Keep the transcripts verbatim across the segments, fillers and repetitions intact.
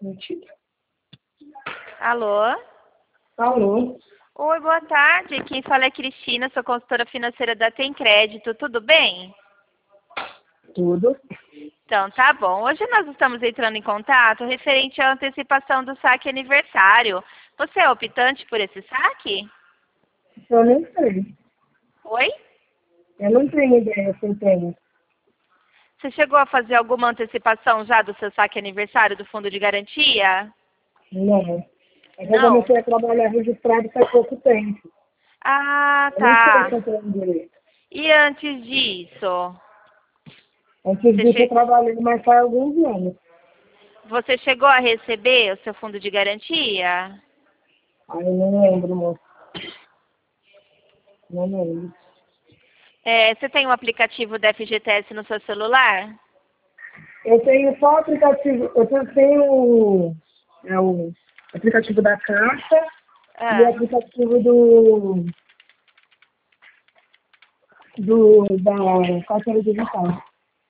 Mentira. Alô? Alô? Oi, boa tarde. Quem fala é Cristina, sou consultora financeira da Tem Crédito. Tudo bem? Tudo? Então, tá bom. Hoje nós estamos entrando em contato referente à antecipação do saque aniversário. Você é optante por esse saque? Eu não sei. Oi? Eu não tenho ideia se eu tenho. Você chegou a fazer alguma antecipação já do seu saque aniversário do fundo de garantia? Não. É que eu Não? comecei a trabalhar registrado faz pouco tempo. Ah, Eu não sei se tá. eu tenho direito. E antes disso? Antes Você, disso eu che... trabalhei, mas faz alguns anos. você chegou a receber o seu fundo de garantia? Aí eu não lembro, moço. Não lembro. É, você tem o aplicativo da F G T S no seu celular? Eu tenho só o aplicativo, eu tenho tenho o, é o aplicativo da Caixa e o Ah, aplicativo do, do da carteira digital.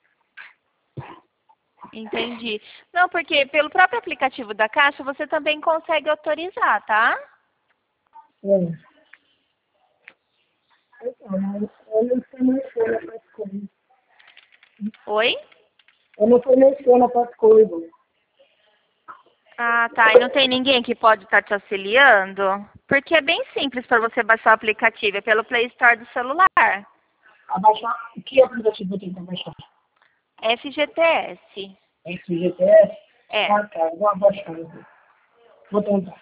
entendi. Não, porque pelo próprio aplicativo da Caixa você também consegue autorizar, tá? É. Então, mas eu não sei mexer nessas coisas. Oi? Eu não sei mexer nessas coisas. Ah, tá. E não tem ninguém que pode estar te auxiliando? Porque é bem simples para você baixar o aplicativo, é pelo Play Store do celular. Abaixar, que aplicativo eu tenho que abaixar? F G T S. F G T S? É. Ah, tá, vou abaixar. Vou tentar.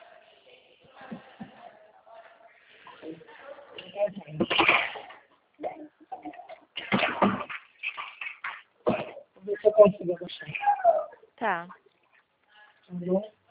Vou ver se eu consigo abaixar. Tá. Tá bom?